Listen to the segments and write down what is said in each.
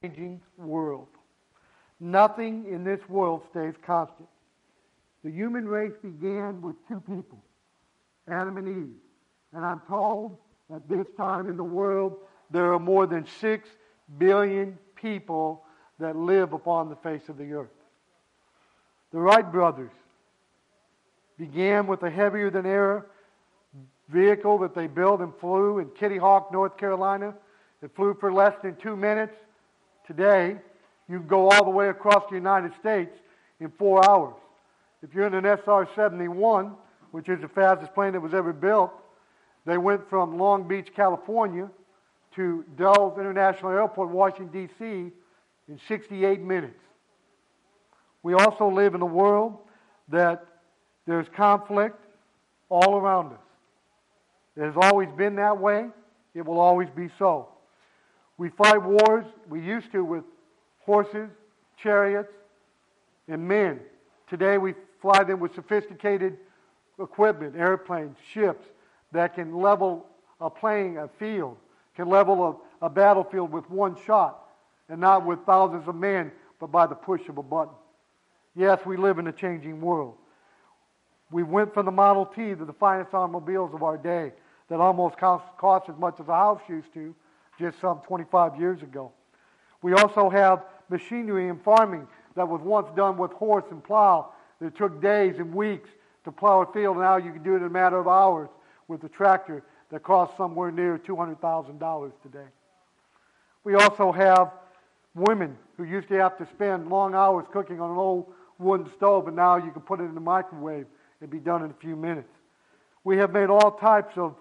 changing world. Nothing in this world stays constant. The human race began with two people, Adam and Eve. And I'm told at this time in the world there are more than 6 billion people that live upon the face of the earth. The Wright brothers began with a heavier-than-air vehicle that they built and flew in Kitty Hawk, North Carolina. It flew for less than 2 minutes. Today, you can go all the way across the United States in 4 hours. If you're in an SR-71, which is the fastest plane that was ever built, they went from Long Beach, California to Dulles International Airport, Washington, D.C. in 68 minutes. We also live in a world that there's conflict all around us. It has always been that way. It will always be so. We fight wars, we used to, with horses, chariots, and men. Today we fly them with sophisticated equipment, airplanes, ships, that can level a field, can level a battlefield with one shot, and not with thousands of men, but by the push of a button. Yes, we live in a changing world. We went from the Model T to the finest automobiles of our day that almost cost as much as a house used to just some 25 years ago. We also have machinery in farming that was once done with horse and plow. It took days and weeks to plow a field. Now you can do it in a matter of hours with a tractor that costs somewhere near $200,000 today. We also have women who used to have to spend long hours cooking on an old wooden stove, and now you can put it in the microwave and be done in a few minutes. We have made all types of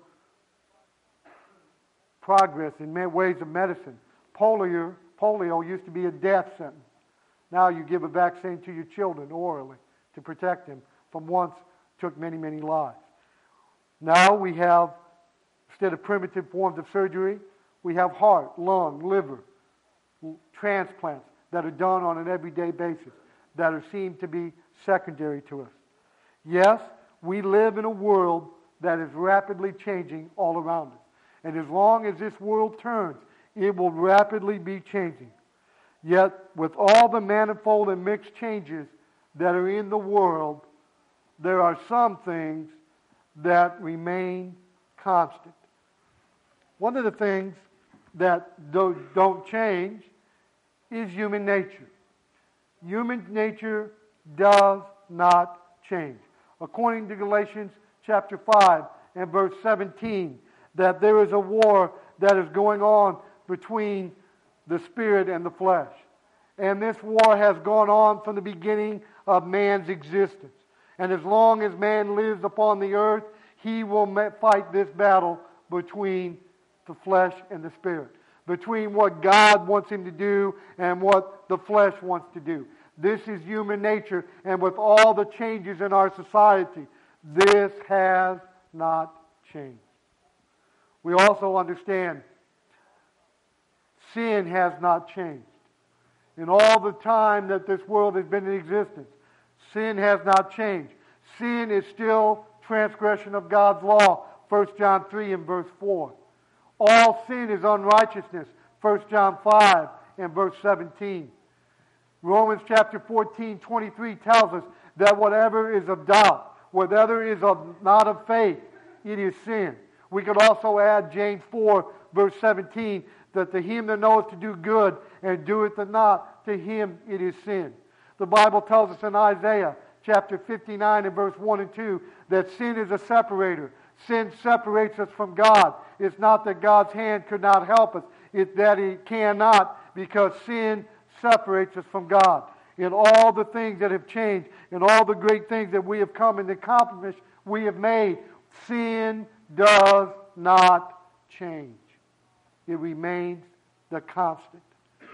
progress in ways of medicine. Polio used to be a death sentence. Now you give a vaccine to your children orally to protect them from once took many, many lives. Now we have, instead of primitive forms of surgery, we have heart, lung, liver, transplants that are done on an everyday basis that are seen to be secondary to us. Yes, we live in a world that is rapidly changing all around us. And as long as this world turns, it will rapidly be changing. Yet, with all the manifold and mixed changes that are in the world, there are some things that remain constant. One of the things that don't change is human nature. Human nature does not change. According to Galatians chapter 5 and verse 17, that there is a war that is going on between the spirit and the flesh. And this war has gone on from the beginning of man's existence. And as long as man lives upon the earth, he will fight this battle between the flesh and the spirit, between what God wants him to do and what the flesh wants to do. This is human nature, and with all the changes in our society, this has not changed. We also understand sin has not changed. In all the time that this world has been in existence, sin has not changed. Sin is still transgression of God's law, 1 John 3 and verse 4. All sin is unrighteousness, 1 John 5 and verse 17. Romans chapter 14:23 tells us that whatever is of doubt, whatever is not of faith, it is sin. We could also add James 4 verse 17, that to him that knoweth to do good and doeth it not, to him it is sin. The Bible tells us in Isaiah chapter 59 and verse 1 and 2 that sin is a separator. Sin separates us from God. It's not that God's hand could not help us. It's that He cannot, because sin separates us from God. In all the things that have changed, in all the great things that we have come and accomplished, we have made, sin does not change. It remains the constant.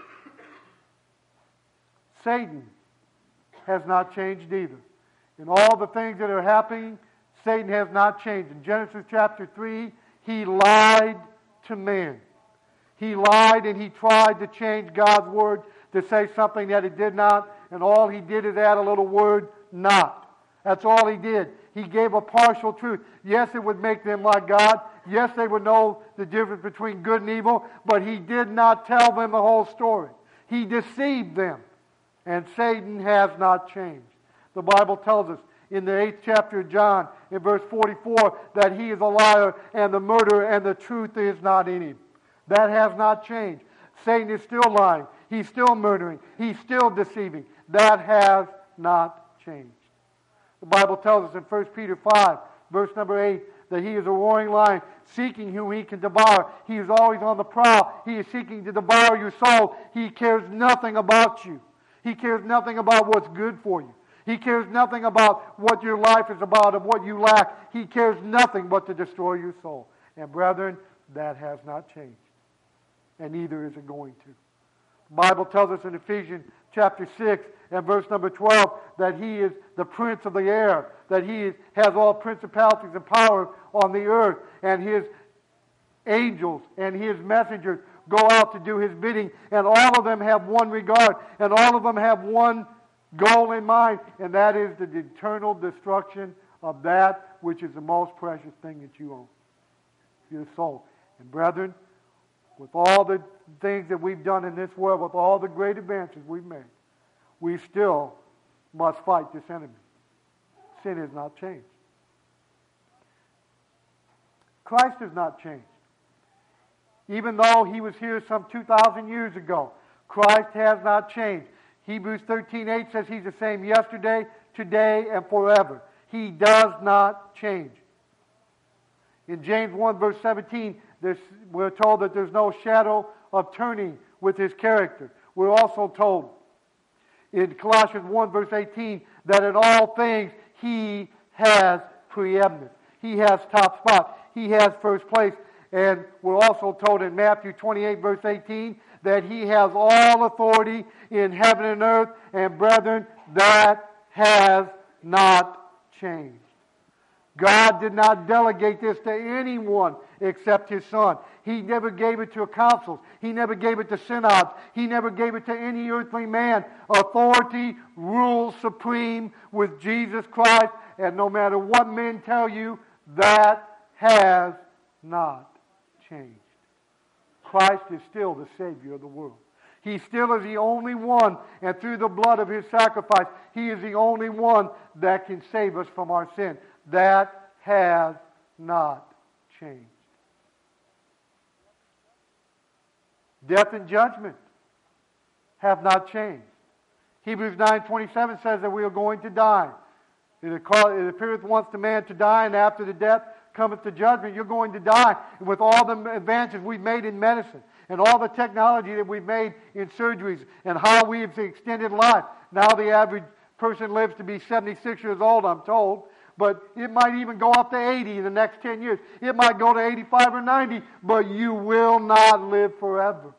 Satan has not changed either. In all the things that are happening, Satan has not changed. In Genesis chapter 3, he lied to man. He lied and he tried to change God's word to say something that it did not, and all he did is add a little word, not. That's all he did. He gave a partial truth. Yes, it would make them like God. Yes, they would know the difference between good and evil, but he did not tell them the whole story. He deceived them, and Satan has not changed. The Bible tells us in the 8th chapter of John, in verse 44, that he is a liar and the murderer, and the truth is not in him. That has not changed. Satan is still lying. He's still murdering. He's still deceiving. That has not changed. The Bible tells us in 1 Peter 5, verse number 8, that he is a roaring lion, seeking whom he can devour. He is always on the prowl. He is seeking to devour your soul. He cares nothing about you. He cares nothing about what's good for you. He cares nothing about what your life is about and what you lack. He cares nothing but to destroy your soul. And brethren, that has not changed. And neither is it going to. The Bible tells us in Ephesians chapter 6 and verse number 12 that he is the prince of the air, that he has all principalities and powers on the earth, and his angels and his messengers go out to do his bidding, and all of them have one regard, and all of them have one goal in mind, and that is the eternal destruction of that which is the most precious thing that you own, your soul. And brethren, with all the things that we've done in this world, with all the great advances we've made, we still must fight this enemy. Sin has not changed. Christ has not changed. Even though he was here some 2,000 years ago, Christ has not changed. Hebrews 13:8 says he's the same yesterday, today, and forever. He does not change. In James 1 verse 17, we're told that there's no shadow of turning with his character. We're also told in Colossians 1 verse 18 that in all things he has preeminence. He has top spot. He has first place. And we're also told in Matthew 28 verse 18 that he has all authority in heaven and earth. And brethren, that has not changed. God did not delegate this to anyone except his Son. He never gave it to councils. He never gave it to synods. He never gave it to any earthly man. Authority rules supreme with Jesus Christ, and no matter what men tell you, that has not changed. Christ is still the Savior of the world. He still is the only one, and through the blood of his sacrifice, he is the only one that can save us from our sin. That has not changed. Death and judgment have not changed. Hebrews 9:27 says that we are going to die. It appeareth once to man to die, and after the death cometh the judgment. You're going to die. And with all the advances we've made in medicine, and all the technology that we've made in surgeries, and how we've extended life, now the average person lives to be 76 years old, I'm told. But it might even go up to 80 in the next 10 years. It might go to 85 or 90, but you will not live forever.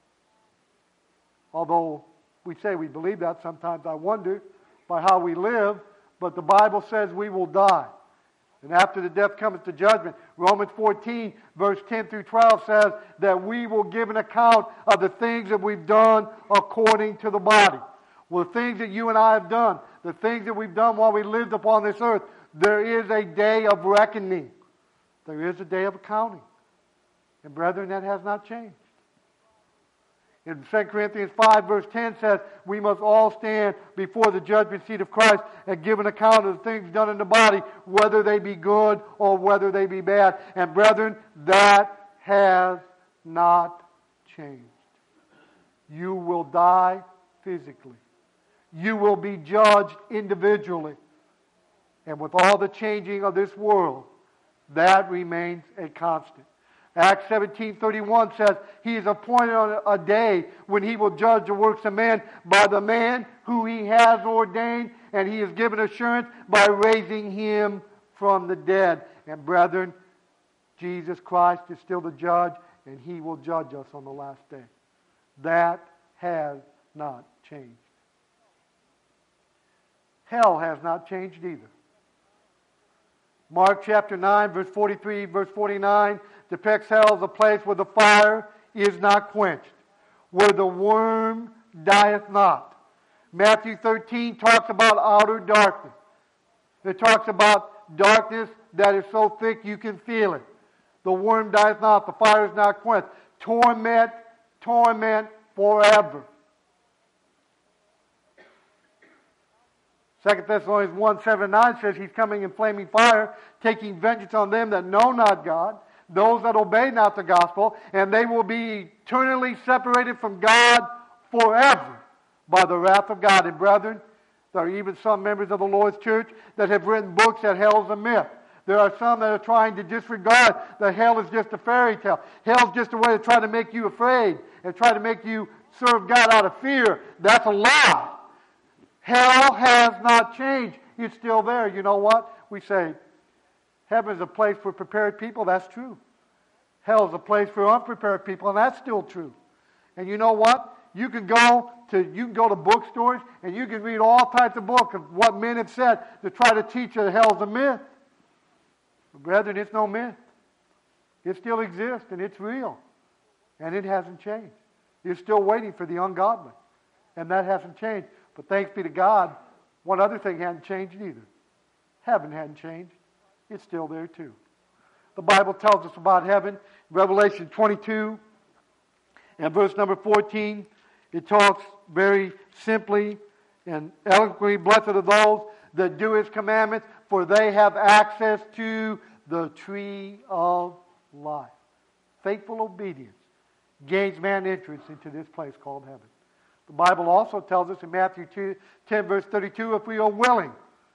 Although we say we believe that, sometimes I wonder by how we live, but the Bible says we will die. And after the death cometh the judgment. Romans 14, verse 10 through 12 says that we will give an account of the things that we've done according to the body. Well, the things that you and I have done, the things that we've done while we lived upon this earth, there is a day of reckoning. There is a day of accounting. And brethren, that has not changed. In 2 Corinthians 5 verse 10 says, we must all stand before the judgment seat of Christ and give an account of the things done in the body, whether they be good or whether they be bad. And brethren, that has not changed. You will die physically. You will be judged individually. And with all the changing of this world, that remains a constant. Acts 17:31 says, he is appointed on a day when he will judge the works of men by the man who he has ordained, and he has given assurance by raising him from the dead. And brethren, Jesus Christ is still the judge, and he will judge us on the last day. That has not changed. Hell has not changed either. Mark chapter 9, verse 43, verse 49 depicts hell as a place where the fire is not quenched, where the worm dieth not. Matthew 13 talks about outer darkness. It talks about darkness that is so thick you can feel it. The worm dieth not, the fire is not quenched. Torment forever. 2 Thessalonians 1:7-9 says he's coming in flaming fire, taking vengeance on them that know not God, those that obey not the gospel, and they will be eternally separated from God forever by the wrath of God. And brethren, there are even some members of the Lord's church that have written books that hell's a myth. There are some that are trying to disregard that hell is just a fairy tale. Hell's just a way to try to make you afraid and try to make you serve God out of fear. That's a lie. Hell has not changed. It's still there. You know what? We say, heaven is a place for prepared people. That's true. Hell is a place for unprepared people, and that's still true. And you know what? You can go to bookstores and you can read all types of books of what men have said to try to teach you that hell's a myth. But brethren, it's no myth. It still exists and it's real. And it hasn't changed. You're still waiting for the ungodly. And that hasn't changed. But thanks be to God, one other thing hadn't changed either. Heaven hadn't changed. It's still there too. The Bible tells us about heaven. Revelation 22 and verse number 14, it talks very simply and eloquently, blessed are those that do His commandments, for they have access to the tree of life. Faithful obedience gains man entrance into this place called heaven. The Bible also tells us in Matthew 10, verse 32, if we are willing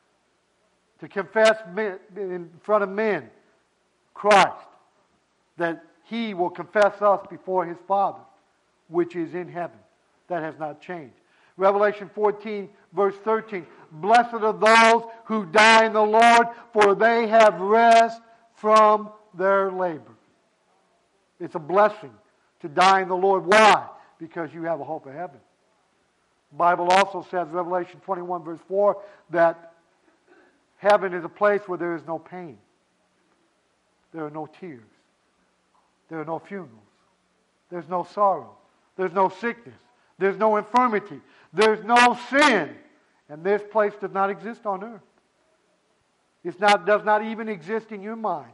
to confess in front of men Christ, that He will confess us before His Father, which is in heaven. That has not changed. Revelation 14, verse 13, blessed are those who die in the Lord, for they have rest from their labor. It's a blessing to die in the Lord. Why? Because you have a hope of heaven. The Bible also says, Revelation 21, verse 4, that heaven is a place where there is no pain. There are no tears. There are no funerals. There's no sorrow. There's no sickness. There's no infirmity. There's no sin. And this place does not exist on earth. It does not even exist in your mind.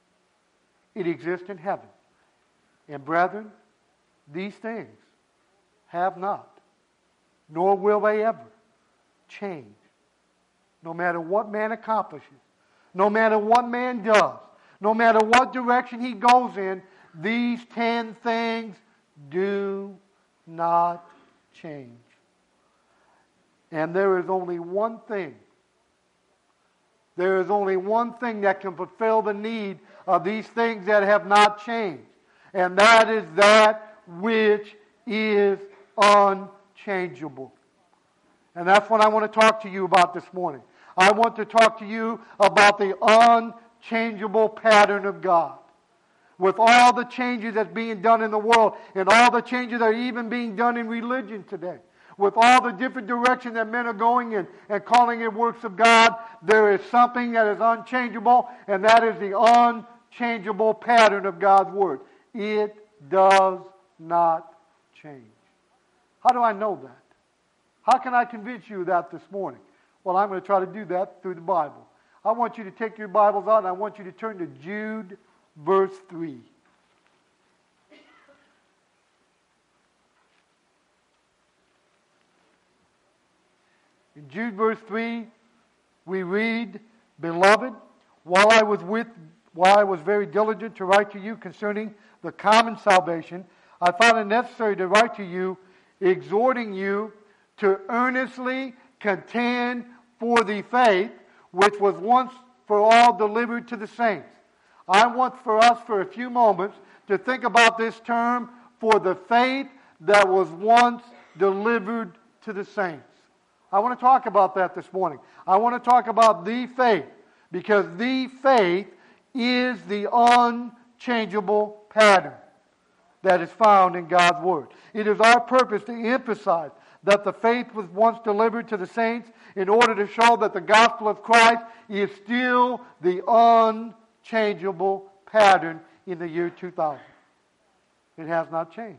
It exists in heaven. And brethren, these things have not, nor will they ever, change. No matter what man accomplishes, no matter what man does, no matter what direction he goes in, these 10 things do not change. And there is only one thing. There is only one thing that can fulfill the need of these things that have not changed. And that is that which is unchangeable. And that's what I want to talk to you about this morning. I want to talk to you about the unchangeable pattern of God. With all the changes that's being done in the world, and all the changes that are even being done in religion today, with all the different directions that men are going in and calling it works of God, there is something that is unchangeable, and that is the unchangeable pattern of God's Word. It does not change. How do I know that? How can I convince you of that this morning? Well, I'm going to try to do that through the Bible. I want you to take your Bibles out and I want you to turn to Jude, verse 3. In Jude, verse 3, we read, Beloved, while I was very diligent to write to you concerning the common salvation, I found it necessary to write to you, exhorting you to earnestly contend for the faith which was once for all delivered to the saints. I want for us for a few moments to think about this term, for the faith that was once delivered to the saints. I want to talk about that this morning. I want to talk about the faith, because the faith is the unchangeable pattern that is found in God's Word. It is our purpose to emphasize that the faith was once delivered to the saints in order to show that the gospel of Christ is still the unchangeable pattern in the year 2000. It has not changed.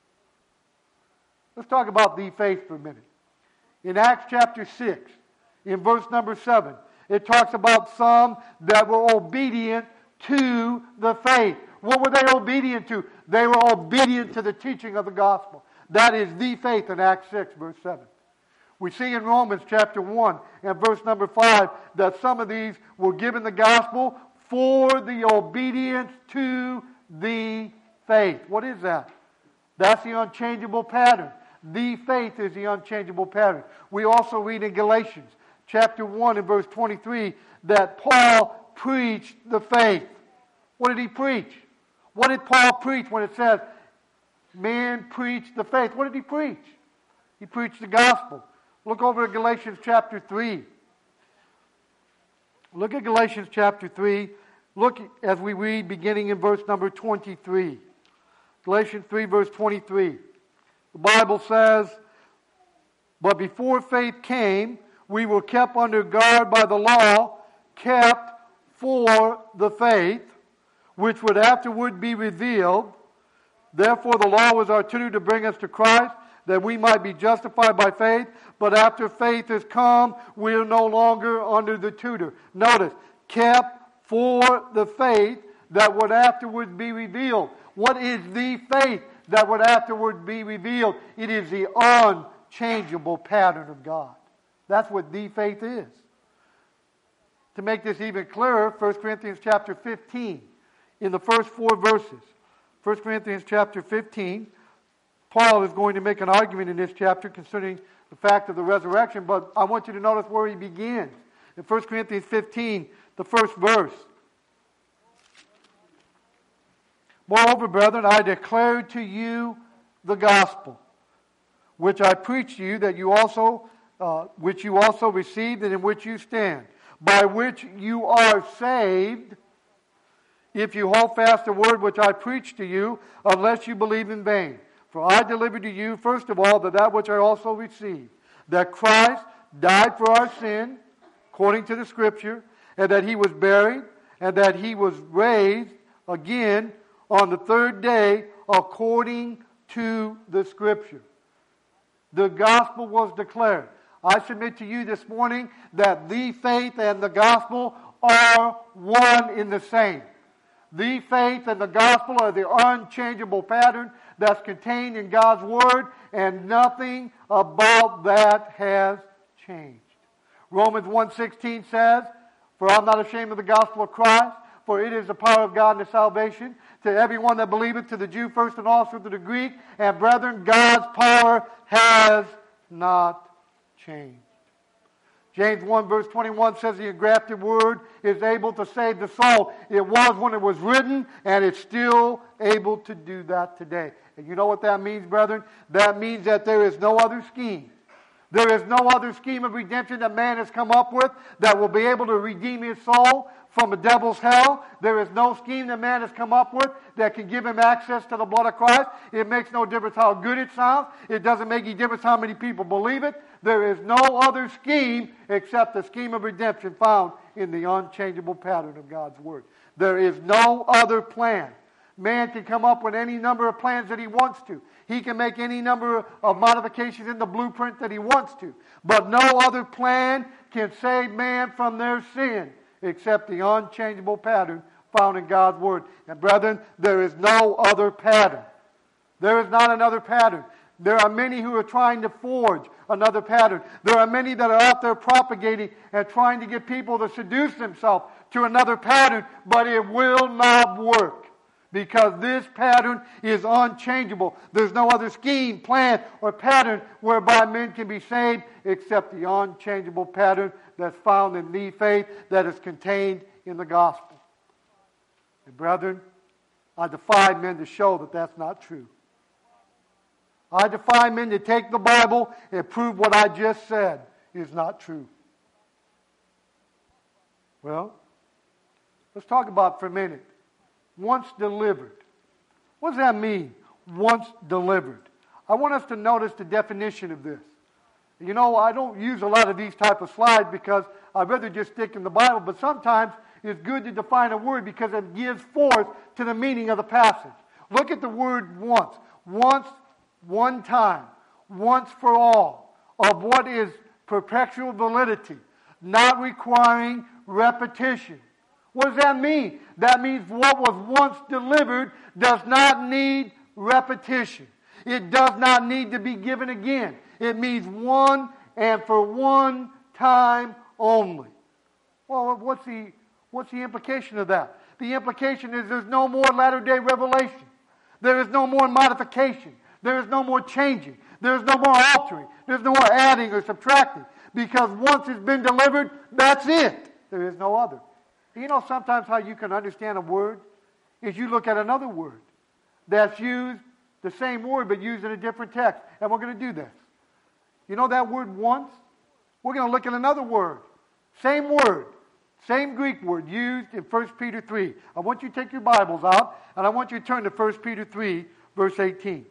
Let's talk about the faith for a minute. In Acts chapter 6, in verse number 7, it talks about some that were obedient to the faith. What were they obedient to? They were obedient to the teaching of the gospel. That is the faith in Acts 6, verse 7. We see in Romans chapter 1 and verse number 5 that some of these were given the gospel for the obedience to the faith. What is that? That's the unchangeable pattern. The faith is the unchangeable pattern. We also read in Galatians chapter 1 and verse 23 that Paul preached the faith. What did he preach? What did Paul preach when it says, man preached the faith? What did he preach? He preached the gospel. Look over at Galatians chapter 3. Look at Galatians chapter 3. Look as we read beginning in verse number 23. Galatians 3 verse 23. The Bible says, but before faith came, we were kept under guard by the law, kept for the faith, which would afterward be revealed. Therefore the law was our tutor to bring us to Christ, that we might be justified by faith. But after faith has come, we are no longer under the tutor. Notice, kept for the faith that would afterward be revealed. What is the faith that would afterward be revealed? It is the unchangeable pattern of God. That's what the faith is. To make this even clearer, 1 Corinthians chapter 15, in the first 4 verses. 1 Corinthians chapter 15, Paul is going to make an argument in this chapter concerning the fact of the resurrection, but I want you to notice where he begins. In 1 Corinthians 15, the first verse. Moreover, brethren, I declare to you the gospel, which I preached to you, that you also, which you also received, and in which you stand, by which you are saved, if you hold fast the word which I preached to you, unless you believe in vain. For I delivered to you, first of all, that which I also received, that Christ died for our sin, according to the Scripture, and that he was buried, and that he was raised again on the third day, according to the Scripture. The gospel was declared. I submit to you this morning that the faith and the gospel are one in the same. The faith and the gospel are the unchangeable pattern that's contained in God's Word, and nothing about that has changed. Romans 1:16 says, for I'm not ashamed of the gospel of Christ, for it is the power of God unto salvation, to everyone that believeth, to the Jew first and also to the Greek. And brethren, God's power has not changed. James 1 verse 21 says the engrafted word is able to save the soul. It was when it was written, and it's still able to do that today. And you know what that means, brethren? That means that there is no other scheme. There is no other scheme of redemption that man has come up with that will be able to redeem his soul from the devil's hell. There is no scheme that man has come up with that can give him access to the blood of Christ. It makes no difference how good it sounds. It doesn't make any difference how many people believe it. There is no other scheme except the scheme of redemption found in the unchangeable pattern of God's Word. There is no other plan. Man can come up with any number of plans that he wants to. He can make any number of modifications in the blueprint that he wants to. But no other plan can save man from their sin except the unchangeable pattern found in God's Word. And brethren, there is no other pattern. There is not another pattern. There are many who are trying to forge another pattern. There are many that are out there propagating and trying to get people to seduce themselves to another pattern, but it will not work. Because this pattern is unchangeable. There's no other scheme, plan, or pattern whereby men can be saved except the unchangeable pattern that's found in the faith that is contained in the gospel. And brethren, I defy men to show that that's not true. I defy men to take the Bible and prove what I just said is not true. Well, let's talk about for a minute. Once delivered. What does that mean? Once delivered. I want us to notice the definition of this. You know, I don't use a lot of these type of slides because I'd rather just stick in the Bible, but sometimes it's good to define a word because it gives forth to the meaning of the passage. Look at the word once. Once, one time. Once for all. Of what is perpetual validity. Not requiring repetition. What does that mean? That means what was once delivered does not need repetition. It does not need to be given again. It means one and for one time only. Well, what's the implication of that? The implication is there's no more latter-day revelation. There is no more modification. There is no more changing. There is no more altering. There's no more adding or subtracting. Because once it's been delivered, that's it. There is no other. You know sometimes how you can understand a word is you look at another word that's used, the same word, but used in a different text. And we're going to do this. You know that word once? We're going to look at another word. Same word. Same Greek word used in 1 Peter 3. I want you to take your Bibles out, and I want you to turn to 1 Peter 3, verse 18.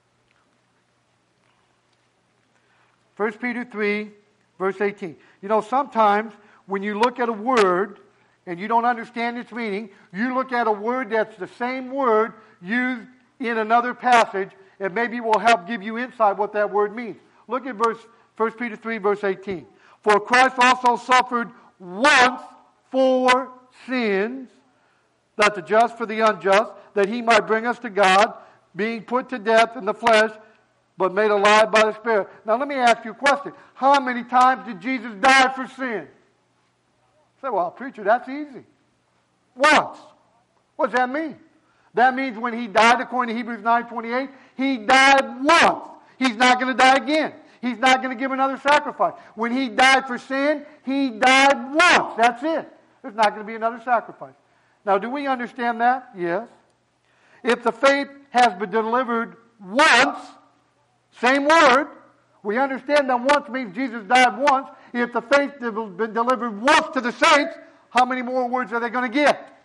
1 Peter 3, verse 18. You know, sometimes when you look at a word and you don't understand its meaning, you look at a word that's the same word used in another passage, and maybe it will help give you insight what that word means. Look at 1 Peter 3, verse 18. For Christ also suffered once for sins, that the just for the unjust, that he might bring us to God, being put to death in the flesh, but made alive by the Spirit. Now let me ask you a question. How many times did Jesus die for sin? Say, well, preacher, that's easy. Once. What does that mean? That means when he died, according to Hebrews 9:28, he died once. He's not going to die again. He's not going to give another sacrifice. When he died for sin, he died once. That's it. There's not going to be another sacrifice. Now, do we understand that? Yes. If the faith has been delivered once, same word, we understand that once means Jesus died once. If the faith has been delivered once to the saints, how many more words are they going to get?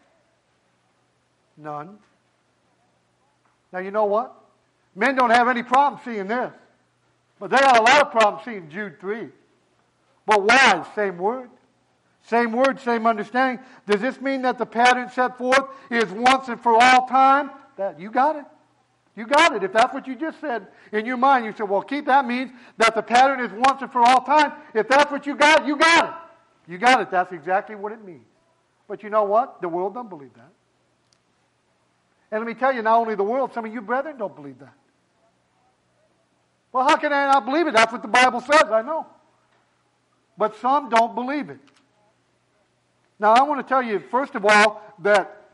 None. Now, you know what? Men don't have any problem seeing this. But they got a lot of problems seeing Jude 3. But why? Same word. Same word, same understanding. Does this mean that the pattern set forth is once and for all time? That you got it. You got it. If that's what you just said in your mind, you said, well, Keith, that means that the pattern is once and for all time. If that's what you got, you got it. You got it. That's exactly what it means. But you know what? The world don't believe that. And let me tell you, not only the world, some of you brethren don't believe that. Well, how can I not believe it? That's what the Bible says, I know. But some don't believe it. Now, I want to tell you, first of all, that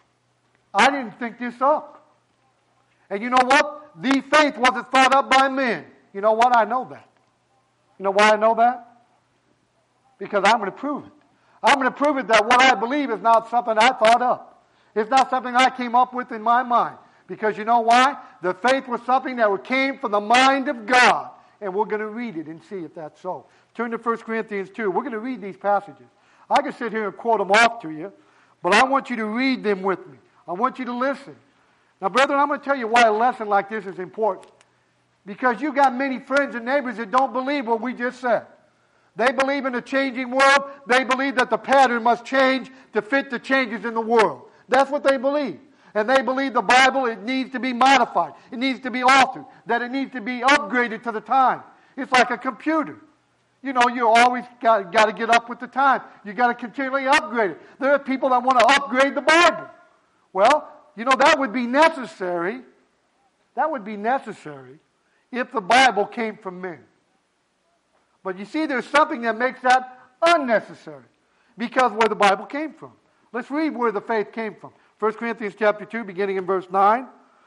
I didn't think this up. And you know what? The faith wasn't thought up by men. You know what? I know that. You know why I know that? Because I'm going to prove it. I'm going to prove it that what I believe is not something I thought up. It's not something I came up with in my mind. Because you know why? The faith was something that came from the mind of God. And we're going to read it and see if that's so. Turn to 1 Corinthians 2. We're going to read these passages. I can sit here and quote them off to you, but I want you to read them with me. I want you to listen. Now, brethren, I'm going to tell you why a lesson like this is important. Because you got many friends and neighbors that don't believe what we just said. They believe in a changing world. They believe that the pattern must change to fit the changes in the world. That's what they believe. And they believe the Bible, it needs to be modified. It needs to be altered. That it needs to be upgraded to the time. It's like a computer. You know, you always got to get up with the time. You got to continually upgrade it. There are people that want to upgrade the Bible. Well, you know, that would be necessary. That would be necessary if the Bible came from men. But you see, there's something that makes that unnecessary. Because where the Bible came from. Let's read where the faith came from. 1 Corinthians chapter 2, beginning in verse 9.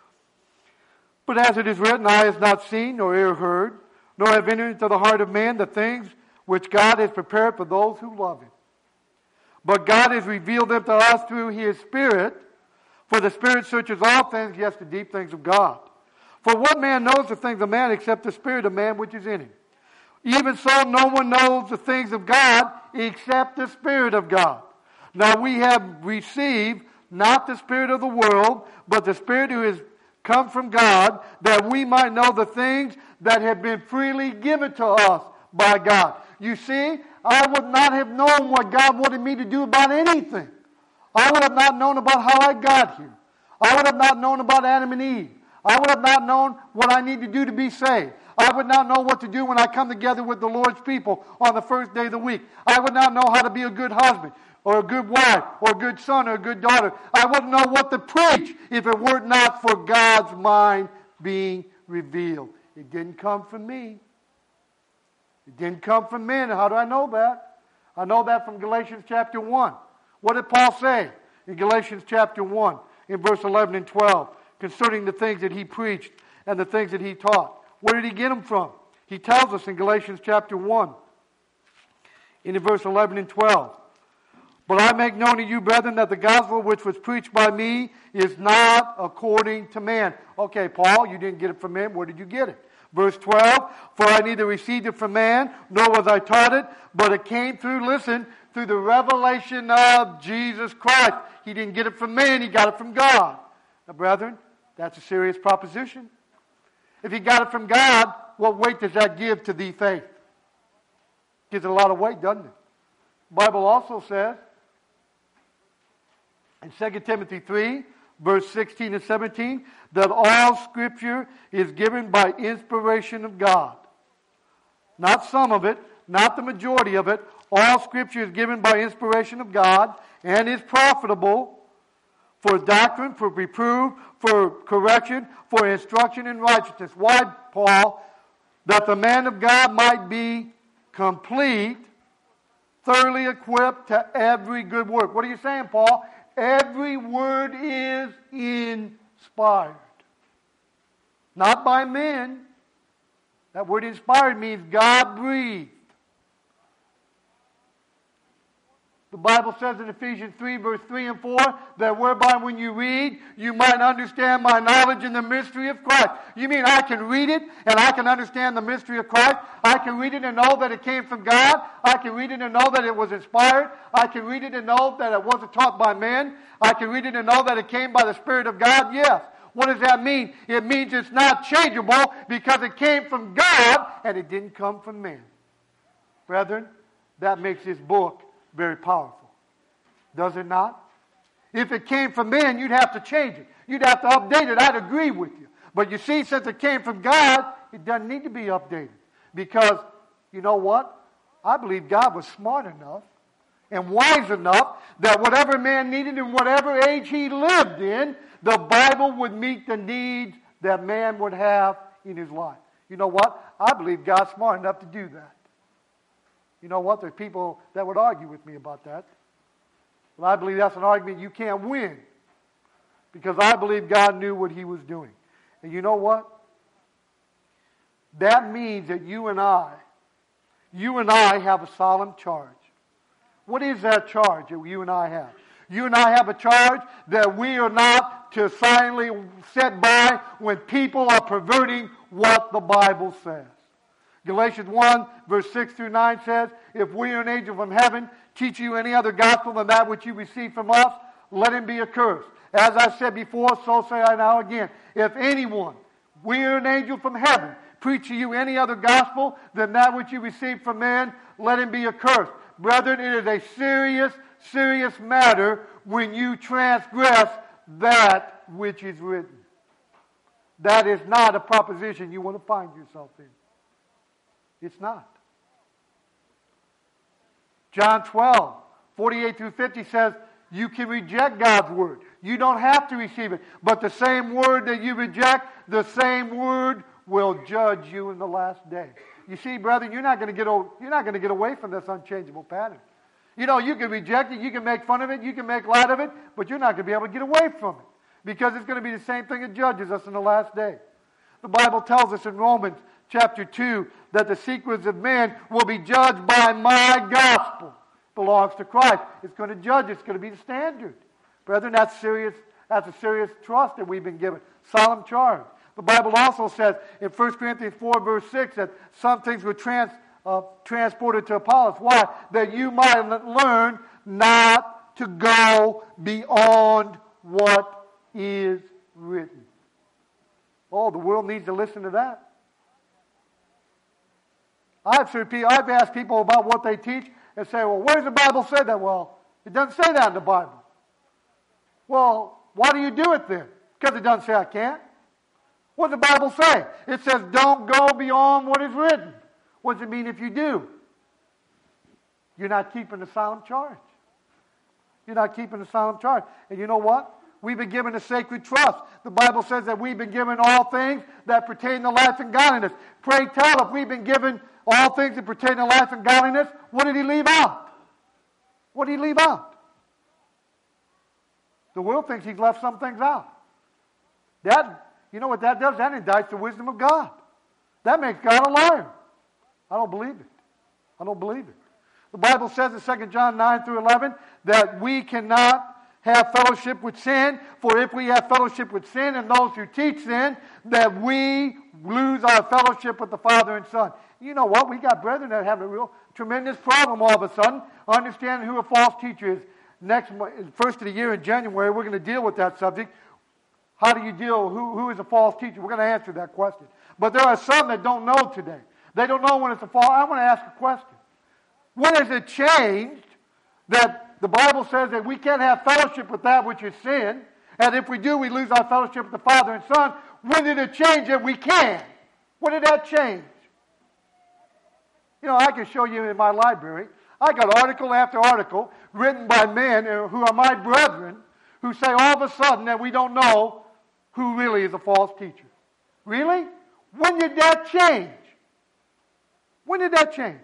But as it is written, eye has not seen, nor ear heard, nor have entered into the heart of man the things which God has prepared for those who love him. But God has revealed them to us through his Spirit, for the Spirit searches all things, yes, the deep things of God. For what man knows the things of man except the Spirit of man which is in him? Even so, no one knows the things of God except the Spirit of God. Now we have received not the spirit of the world, but the Spirit who has come from God, that we might know the things that have been freely given to us by God. You see, I would not have known what God wanted me to do about anything. I would have not known about how I got here. I would have not known about Adam and Eve. I would have not known what I need to do to be saved. I would not know what to do when I come together with the Lord's people on the first day of the week. I would not know how to be a good husband, or a good wife, or a good son, or a good daughter. I wouldn't know what to preach if it were not for God's mind being revealed. It didn't come from me. It didn't come from men. How do I know that? I know that from Galatians chapter 1. What did Paul say in Galatians chapter 1 in verse 11 and 12 concerning the things that he preached and the things that he taught? Where did he get them from? He tells us in Galatians chapter 1 in verse 11 and 12. But I make known to you, brethren, that the gospel which was preached by me is not according to man. Okay, Paul, you didn't get it from man. Where did you get it? Verse 12, for I neither received it from man, nor was I taught it, but it came through, listen, through the revelation of Jesus Christ. He didn't get it from man, he got it from God. Now, brethren, that's a serious proposition. If he got it from God, what weight does that give to the faith? Gives it a lot of weight, doesn't it? The Bible also says, in 2 Timothy 3, verse 16 and 17, that all Scripture is given by inspiration of God. Not some of it, not the majority of it. All Scripture is given by inspiration of God and is profitable for doctrine, for reproof, for correction, for instruction in righteousness. Why, Paul? That the man of God might be complete, thoroughly equipped to every good work. What are you saying, Paul? Every word is inspired. Not by men. That word inspired means God breathed. The Bible says in Ephesians 3, verse 3 and 4, that whereby when you read, you might understand my knowledge in the mystery of Christ. You mean I can read it and I can understand the mystery of Christ? I can read it and know that it came from God. I can read it and know that it was inspired. I can read it and know that it wasn't taught by men. I can read it and know that it came by the Spirit of God. Yes. What does that mean? It means it's not changeable because it came from God and it didn't come from man. Brethren, that makes this book very powerful. Does it not? If it came from men, you'd have to change it. You'd have to update it. I'd agree with you. But you see, since it came from God, it doesn't need to be updated. Because, you know what? I believe God was smart enough and wise enough that whatever man needed in whatever age he lived in, the Bible would meet the needs that man would have in his life. You know what? I believe God's smart enough to do that. You know what? There's people that would argue with me about that. But I believe that's an argument you can't win. Because I believe God knew what he was doing. And you know what? That means that you and I have a solemn charge. What is that charge that you and I have? You and I have a charge that we are not to silently sit by when people are perverting what the Bible says. Galatians 1, verse 6 through 9 says, if we are an angel from heaven, teach you any other gospel than that which you received from us, let him be accursed. As I said before, so say I now again. If anyone, we are an angel from heaven, preach to you any other gospel than that which you received from man, let him be accursed. Brethren, it is a serious, serious matter when you transgress that which is written. That is not a proposition you want to find yourself in. It's not. John 12, 48 through 50 says, you can reject God's word. You don't have to receive it. But the same word that you reject, the same word will judge you in the last day. You see, brethren, you're not going to get away from this unchangeable pattern. You know, you can reject it, you can make fun of it, you can make light of it, but you're not going to be able to get away from it. Because it's going to be the same thing that judges us in the last day. The Bible tells us in Romans chapter 2 that the secrets of men will be judged by my gospel. Belongs to Christ. It's going to judge. It's going to be the standard. Brethren, that's serious. That's a serious trust that we've been given. Solemn charge. The Bible also says in 1 Corinthians 4 verse 6 that some things were transported to Apollos. Why? That you might learn not to go beyond what is written. Oh, the world needs to listen to that. I've asked people about what they teach and say, well, where does the Bible say that? Well, it doesn't say that in the Bible. Well, why do you do it then? Because it doesn't say I can't. What does the Bible say? It says don't go beyond what is written. What does it mean if you do? You're not keeping the solemn charge. You're not keeping the solemn charge. And you know what? We've been given a sacred trust. The Bible says that we've been given all things that pertain to life and godliness. Pray tell, if we've been given all things that pertain to life and godliness, what did he leave out? What did he leave out? The world thinks he's left some things out. You know what that does? That indicts the wisdom of God. That makes God a liar. I don't believe it. I don't believe it. The Bible says in 2 John 9 through 11 that we cannot have fellowship with sin, for if we have fellowship with sin and those who teach sin, that we lose our fellowship with the Father and Son. You know what? We got brethren that have a real tremendous problem all of a sudden understanding who a false teacher is. Next first of the year in January, we're going to deal with that subject. How do you deal? Who is a false teacher? We're going to answer that question. But there are some that don't know today. They don't know when it's a false. I want to ask a question. When has it changed that the Bible says that we can't have fellowship with that which is sin, and if we do, we lose our fellowship with the Father and Son? When did it change that we can? When did that change? You know, I can show you in my library. I got article after article written by men who are my brethren who say all of a sudden that we don't know who really is a false teacher. Really? When did that change? When did that change?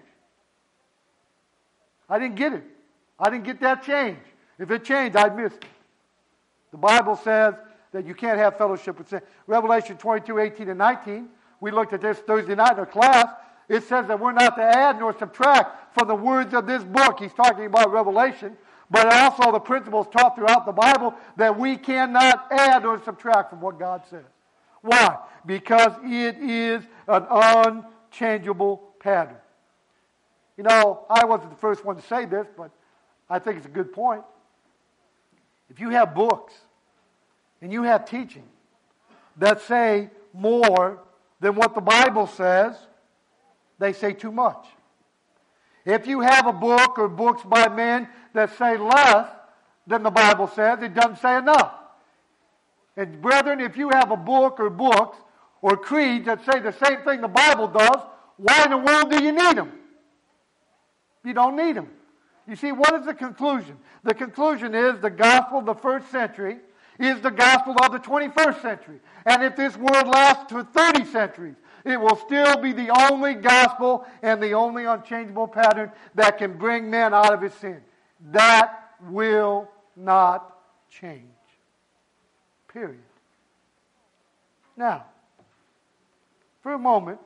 I didn't get it. I didn't get that change. If it changed, I missed it. The Bible says that you can't have fellowship with sin. Revelation 22, 18 and 19, we looked at this Thursday night in our class. It says that we're not to add nor subtract from the words of this book. He's talking about Revelation, but also the principles taught throughout the Bible that we cannot add or subtract from what God says. Why? Because it is an unchangeable pattern. You know, I wasn't the first one to say this, but I think it's a good point. If you have books and you have teaching that say more than what the Bible says, they say too much. If you have a book or books by men that say less than the Bible says, it doesn't say enough. And brethren, if you have a book or books or creeds that say the same thing the Bible does, why in the world do you need them? You don't need them. You see, what is the conclusion? The conclusion is the gospel of the first century is the gospel of the 21st century. And if this world lasts for 30 centuries, it will still be the only gospel and the only unchangeable pattern that can bring man out of his sin. That will not change. Period. Now, for a moment,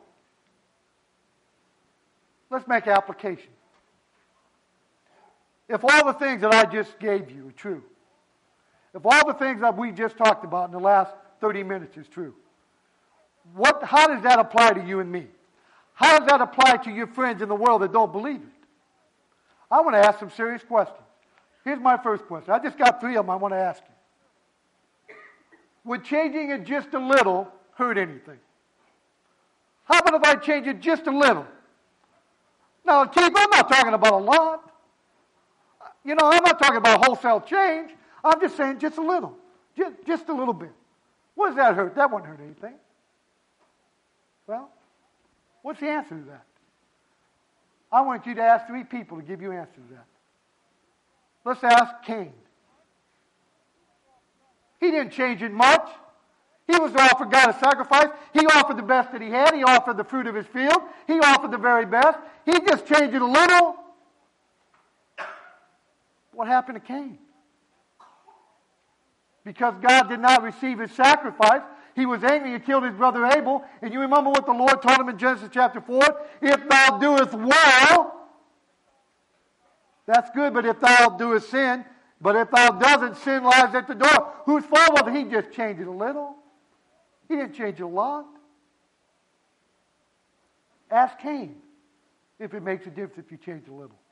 let's make application. If all the things that I just gave you are true, if all the things that we just talked about in the last 30 minutes is true, how does that apply to you and me? How does that apply to your friends in the world that don't believe it? I want to ask some serious questions. Here's my first question. I just got 3 of them I want to ask you. Would changing it just a little hurt anything? How about if I change it just a little? Now, Keith, I'm not talking about a lot. You know, I'm not talking about wholesale change. I'm just saying just a little. Just a little bit. What does that hurt? That won't hurt anything. Well, what's the answer to that? I want you to ask 3 people to give you answers to that. Let's ask Cain. He didn't change it much. He was to offer God a sacrifice. He offered the best that he had. He offered the fruit of his field. He offered the very best. He just changed it a little. What happened to Cain? Because God did not receive his sacrifice, he was angry and killed his brother Abel. And you remember what the Lord told him in Genesis chapter 4? If thou doest well, that's good, but if thou doest sin, but if thou doesn't, sin lies at the door. Whose fault was it? He just changed it a little. He didn't change it a lot. Ask Cain if it makes a difference if you change a little.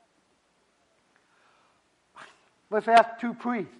Let's ask 2 priests.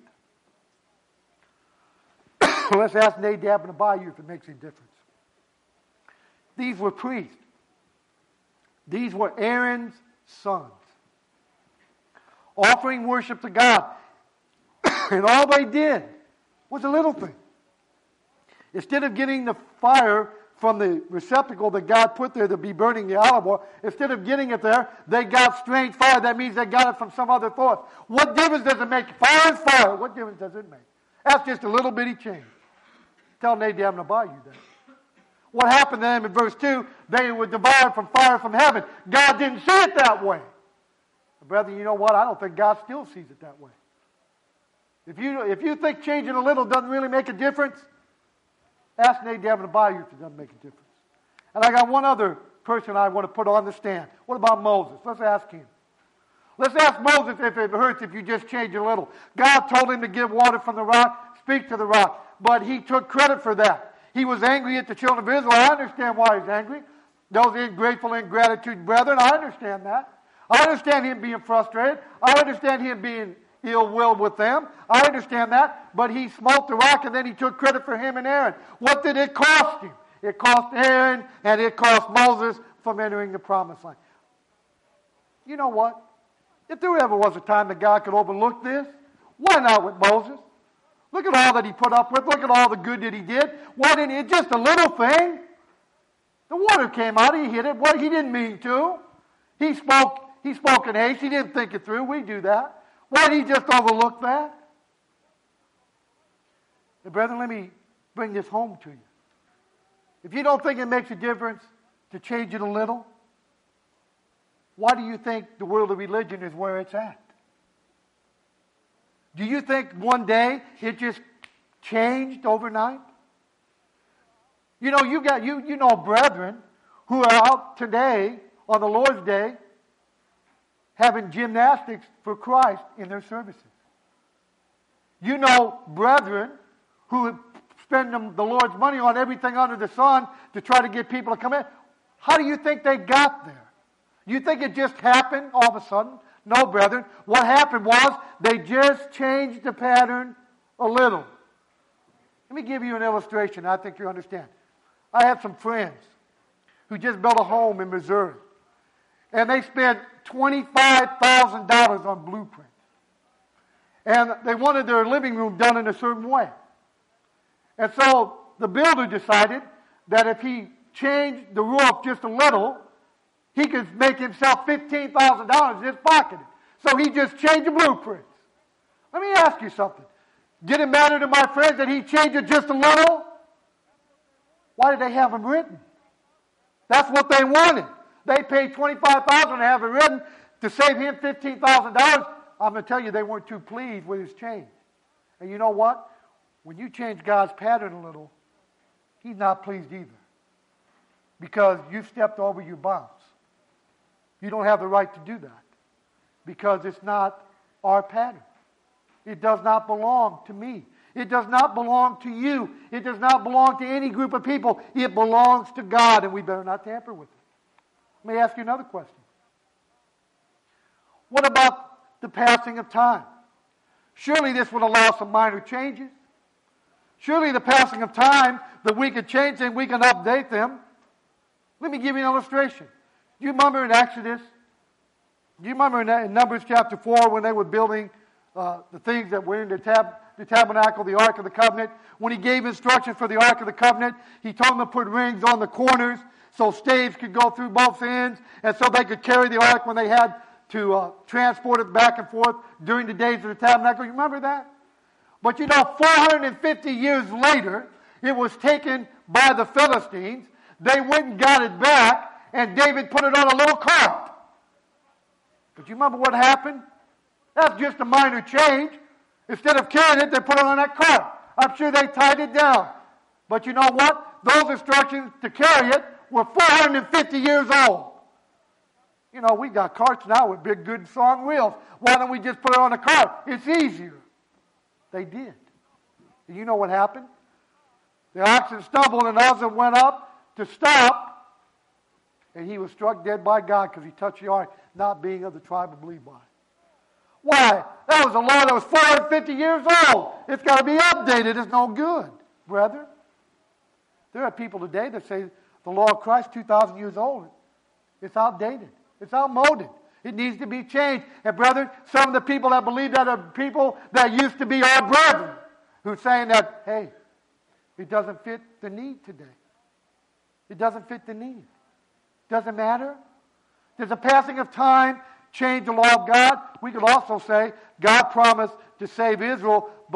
Let's ask Nadab and Abihu if it makes any difference. These were priests. These were Aaron's sons. Offering worship to God. And all they did was a little thing. Instead of getting the fire from the receptacle that God put there to be burning the olive oil, instead of getting it there, they got strange fire. That means they got it from some other source. What difference does it make? Fire is fire. What difference does it make? That's just a little bitty change. Tell Nadab and Abihu that. What happened to them in verse 2? They were devoured from fire from heaven. God didn't see it that way. Brethren, you know what? I don't think God still sees it that way. If you think changing a little doesn't really make a difference, ask Nadab and Abihu if it doesn't make a difference. And I got one other person I want to put on the stand. What about Moses? Let's ask him. Let's ask Moses if it hurts if you just change a little. God told him to give water from the rock, speak to the rock, but he took credit for that. He was angry at the children of Israel. I understand why he's angry. Those ungrateful, ingratitude brethren, I understand that. I understand him being frustrated. I understand him being ill-willed with them. I understand that. But he smote the rock and then he took credit for him and Aaron. What did it cost him? It cost Aaron and it cost Moses from entering the promised land. You know what? If there ever was a time that God could overlook this, why not with Moses? Look at all that he put up with. Look at all the good that he did. Why didn't he? Just a little thing. The water came out. He hit it. What he didn't mean to. He spoke in haste. He didn't think it through. We do that. Why did he just overlook that? And brethren, let me bring this home to you. If you don't think it makes a difference to change it a little, why do you think the world of religion is where it's at? Do you think one day it just changed overnight? You know, you know brethren who are out today on the Lord's Day having gymnastics for Christ in their services. You know brethren who spend the Lord's money on everything under the sun to try to get people to come in. How do you think they got there? You think it just happened all of a sudden? No, brethren. What happened was they just changed the pattern a little. Let me give you an illustration. I think you understand. I have some friends who just built a home in Missouri. And they spent $25,000 on blueprints. And they wanted their living room done in a certain way. And so the builder decided that if he changed the roof just a little, he could make himself $15,000 just pocketed. So he just changed the blueprints. Let me ask you something. Did it matter to my friends that he changed it just a little? Why did they have him written? That's what they wanted. They paid $25,000 to have it written to save him $15,000. I'm going to tell you, they weren't too pleased with his change. And you know what? When you change God's pattern a little, he's not pleased either. Because you stepped over your bounds. You don't have the right to do that. Because it's not our pattern. It does not belong to me. It does not belong to you. It does not belong to any group of people. It belongs to God, and we better not tamper with it. Let me ask you another question. What about the passing of time? Surely this would allow some minor changes. Surely the passing of time, that we could change them, we can update them. Let me give you an illustration. Do you remember in Exodus? Do you remember in Numbers chapter 4 when they were building the things that were in the tabernacle, the Ark of the Covenant? When he gave instructions for the Ark of the Covenant, he told them to put rings on the corners so staves could go through both ends, and so they could carry the Ark when they had to transport it back and forth during the days of the tabernacle. You remember that? But you know, 450 years later, it was taken by the Philistines. They went and got it back, and David put it on a little cart. But you remember what happened? That's just a minor change. Instead of carrying it, they put it on that cart. I'm sure they tied it down. But you know what? Those instructions to carry it were 450 years old. You know, we got carts now with big, good, strong wheels. Why don't we just put it on a cart? It's easier. They did. And you know what happened? The oxen stumbled and Uzzah went up to stop, and he was struck dead by God because he touched the ark, not being of the tribe of Levi. Why? That was a law that was 450 years old. It's got to be updated. It's no good, brethren. There are people today that say the law of Christ 2,000 years old. It's outdated. It's outmoded. It needs to be changed. And brethren, some of the people that believe that are people that used to be our brethren who are saying that, hey, it doesn't fit the need today. It doesn't fit the need. Doesn't matter. There's a passing of time, change the law of God. We could also say God promised to save Israel, but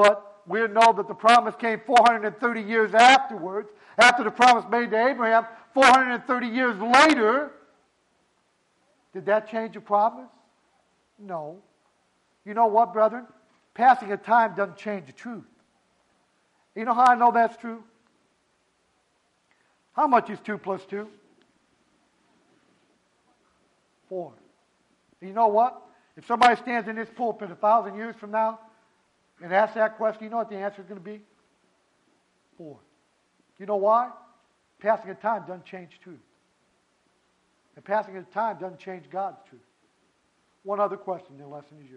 we know that the promise came 430 years afterwards, after the promise made to Abraham, 430 years later. Did that change the promise? No. You know what, brethren? Passing of time doesn't change the truth. You know how I know that's true? How much is 2 plus 2? 4. And you know what? If somebody stands in this pulpit 1,000 years from now and asks that question, you know what the answer is going to be? 4. You know why? Passing of time doesn't change truth. And passing of time doesn't change God's truth. One other question, the lesson is yours.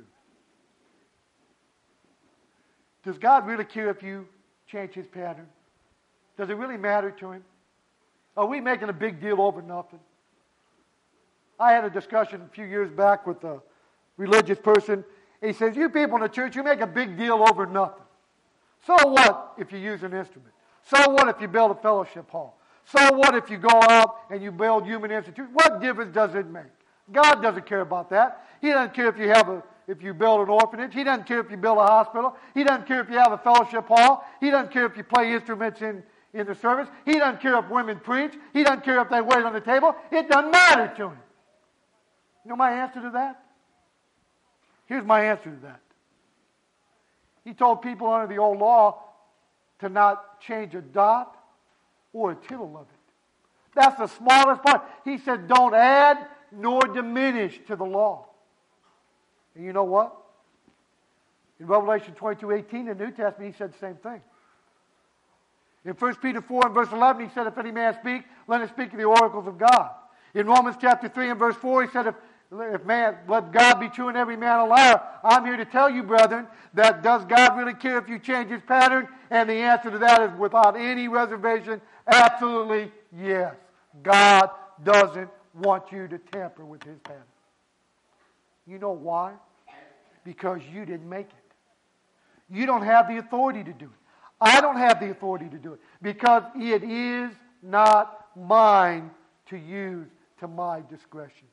Does God really care if you change His pattern? Does it really matter to Him? Are we making a big deal over nothing? I had a discussion a few years back with a religious person. He says, you people in the church, you make a big deal over nothing. So what if you use an instrument? So what if you build a fellowship hall? So what if you go out and you build human institutes? What difference does it make? God doesn't care about that. He doesn't care if you build an orphanage. He doesn't care if you build a hospital. He doesn't care if you have a fellowship hall. He doesn't care if you play instruments in the service. He doesn't care if women preach. He doesn't care if they wait on the table. It doesn't matter to Him. You know my answer to that? Here's my answer to that. He told people under the old law to not change a dot or a tittle of it. That's the smallest part. He said, don't add nor diminish to the law. And you know what? In Revelation 22:18, in the New Testament, He said the same thing. In 1 Peter 4 and verse 11, He said, if any man speak, let him speak of the oracles of God. In Romans chapter 3 and verse 4, He said, let God be true and every man a liar. I'm here to tell you, brethren, that does God really care if you change His pattern? And the answer to that is without any reservation, absolutely yes. God doesn't want you to tamper with His pattern. You know why? Because you didn't make it. You don't have the authority to do it. I don't have the authority to do it because it is not mine to use to my discretion.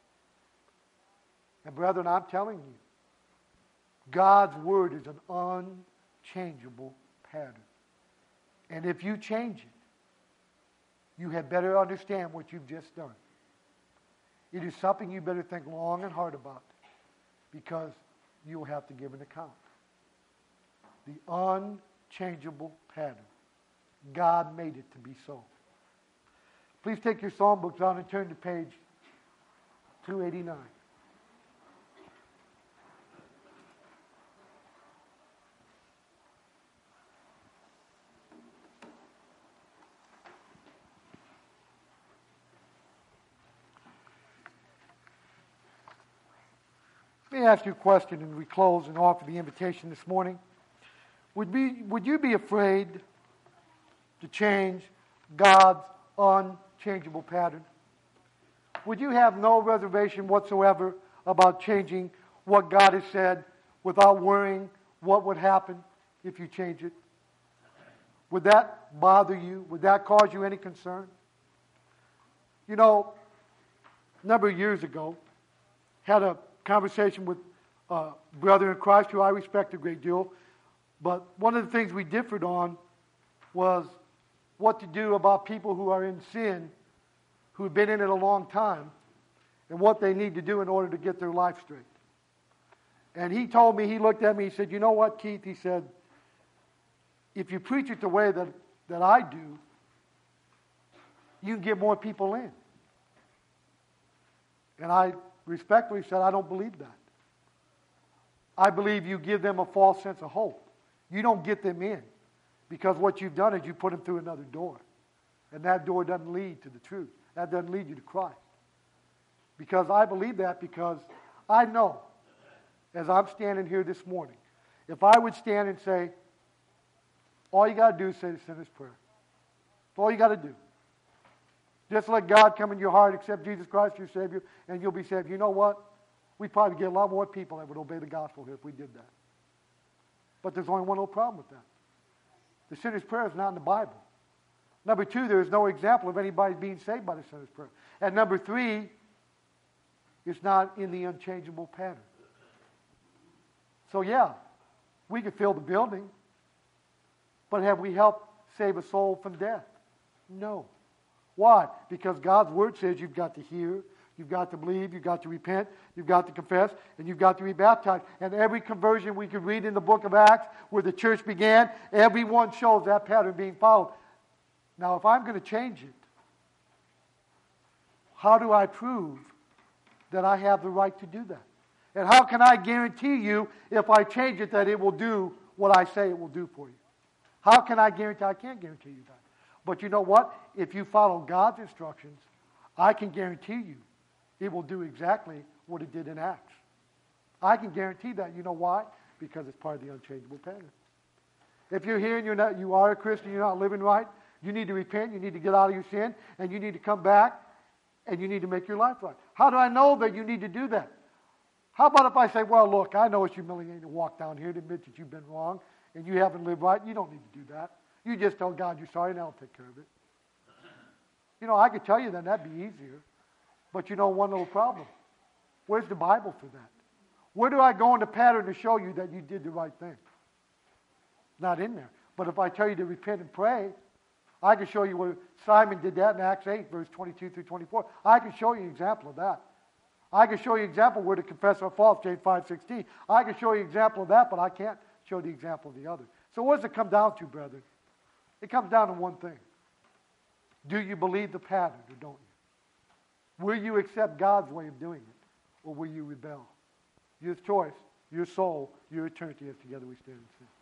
And brethren, I'm telling you, God's Word is an unchangeable pattern. And if you change it, you had better understand what you've just done. It is something you better think long and hard about because you'll have to give an account. The unchangeable pattern. God made it to be so. Please take your psalm books out and turn to page 289. Let me ask you a question and we close and offer the invitation this morning. Would you be afraid to change God's unchangeable pattern? Would you have no reservation whatsoever about changing what God has said without worrying what would happen if you change it? Would that bother you? Would that cause you any concern? You know, a number of years ago, had a conversation with a brother in Christ who I respect a great deal, but one of the things we differed on was what to do about people who are in sin, who've been in it a long time, and what they need to do in order to get their life straight. And he told me, he looked at me, he said, you know what, Keith? He said, if you preach it the way that I do, you can get more people in. And I respectfully said, I don't believe that. I believe you give them a false sense of hope. You don't get them in because what you've done is you put them through another door. And that door doesn't lead to the truth. That doesn't lead you to Christ. Because I believe that because I know, as I'm standing here this morning, if I would stand and say, all you got to do is say the sinner's prayer. That's all you got to do. Just let God come in your heart, accept Jesus Christ your Savior, and you'll be saved. You know what? We'd probably get a lot more people that would obey the gospel here if we did that. But there's only one little problem with that. The sinner's prayer is not in the Bible. Number two, there is no example of anybody being saved by the sinner's prayer. And number three, it's not in the unchangeable pattern. So yeah, we could fill the building. But have we helped save a soul from death? No. Why? Because God's Word says you've got to hear, you've got to believe, you've got to repent, you've got to confess, and you've got to be baptized. And every conversion we could read in the book of Acts where the church began, everyone shows that pattern being followed. Now, if I'm going to change it, how do I prove that I have the right to do that? And how can I guarantee you, if I change it, that it will do what I say it will do for you? How can I guarantee? I can't guarantee you that. But you know what? If you follow God's instructions, I can guarantee you it will do exactly what it did in Acts. I can guarantee that. You know why? Because it's part of the unchangeable pattern. If you're here and you are a Christian, you're not living right, you need to repent, you need to get out of your sin, and you need to come back, and you need to make your life right. How do I know that you need to do that? How about if I say, well, look, I know it's humiliating to walk down here to admit that you've been wrong, and you haven't lived right. You don't need to do that. You just tell God you're sorry, and I'll take care of it. You know, I could tell you then that'd be easier. But you know one little problem. Where's the Bible for that? Where do I go in the pattern to show you that you did the right thing? Not in there. But if I tell you to repent and pray, I can show you where Simon did that in Acts 8, verse 22 through 24. I can show you an example of that. I can show you an example where to confess our faults, James 5:16. I can show you an example of that, but I can't show the example of the other. So what does it come down to, brethren? It comes down to one thing. Do you believe the pattern or don't you? Will you accept God's way of doing it, or will you rebel? Your choice, your soul, your eternity as together we stand and sing.